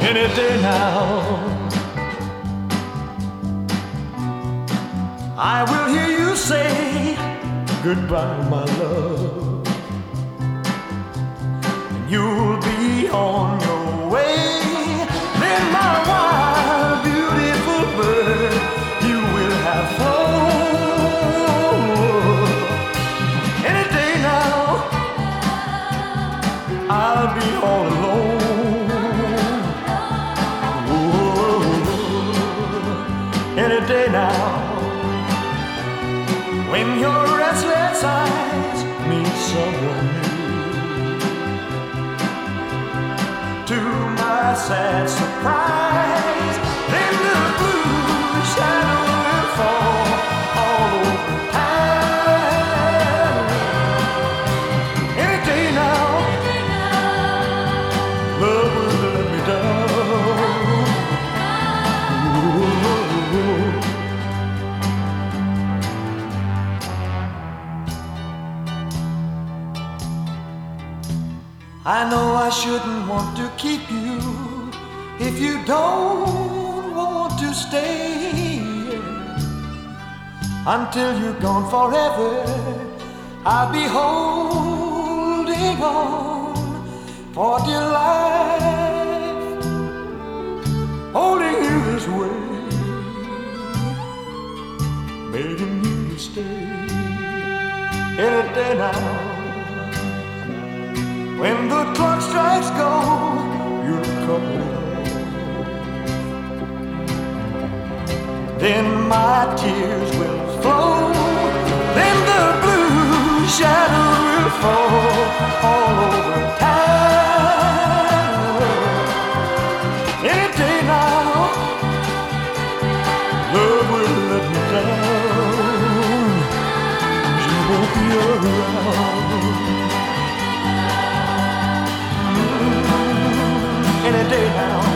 any day now. I will hear you say goodbye, my love. You'll be on your way. Then my wild, beautiful bird, you will have flown. Any day now, I'll be all alone. Whoa. Any day now, when your restless eyes meet someone new. To my sad surprise, then the blue shadow will fall all over town. Any day now, love will let me down. Ooh. I know I shouldn't want to keep you if you don't want to stay. Until you're gone forever, I'll be holding on for dear life, holding you this way, begging you to stay any day now. When the clock strikes gold, you'll come home. Then my tears will flow. Then the blue shadow will fall all over town. Any day now, love will let me down. She won't be around. Any day now.